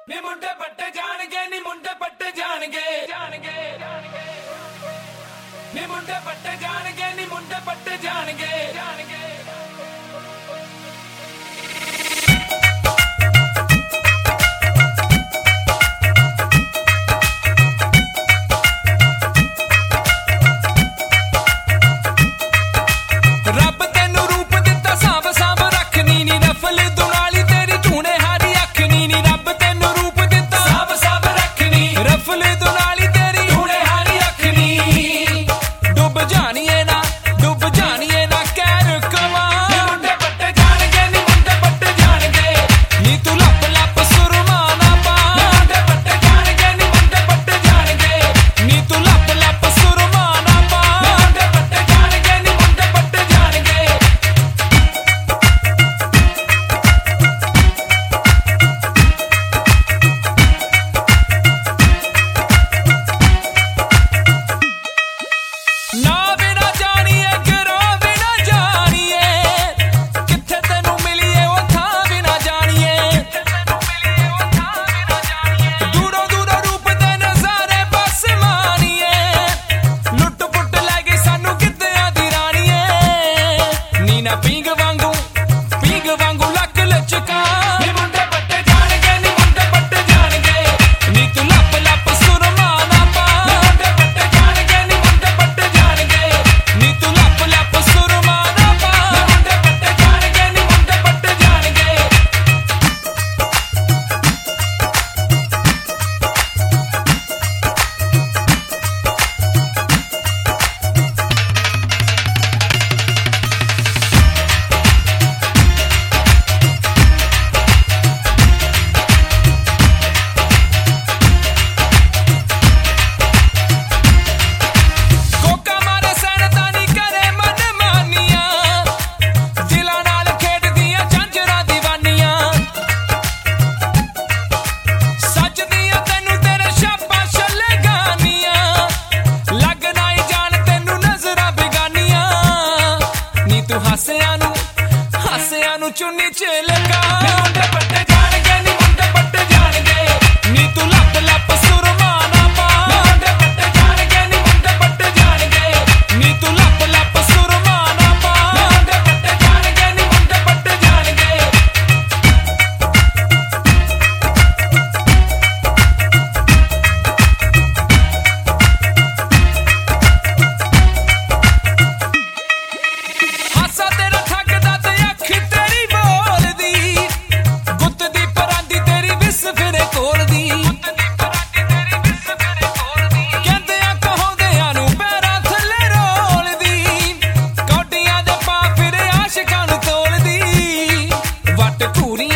ਨੀ ਮੁੰਡੇ ਪੱਟੇ ਜਾਣਗੇ ਨੀ ਮੁੰਡੇ ਪੱਟੇ ਜਾਣਗੇ ਨੀ ਮੁੰਡੇ ਪੱਟੇ ਜਾਣਗੇ ਨੀ ਮੁੰਡੇ ਪੱਟੇ ਜਾਣਗੇ ਹਾਸਿਆਂ ਨੂੰ ਚੁੰਨੀ ਚ ਲਗਾ ਮੁੰਡੇ ਪੱਟੇ ਜਾਣਗੇ ਨੀ ਮੁੰਡੇ ਪੱਟੇ ਜਾਣਗੇ ਨੀ ਤੂੰ ਲੱਪ ਲੱਪ ਸੁਰਮਾ ਨਾ ਪਾ ਮੁੰਡੇ ਪੱਟੇ ਜਾਣਗੇ ਨੀ ਮੁੰਡੇ ਪੱਟੇ ਜਾਣਗੇ ਨੀ ਤੂੰ ਲੱਪ ਲੱਪ ਸੁਰਮਾ ਨਾ ਪਾ ਮੁੰਡੇ ਪੱਟੇ ਜਾਣਗੇ ਨੀ ਮੁੰਡੇ ਪੱਟੇ ਜਾਣਗੇ ਹਾਸਾ ਤੇਰਾ ਠੱਗਦਾ ਤੇ Puri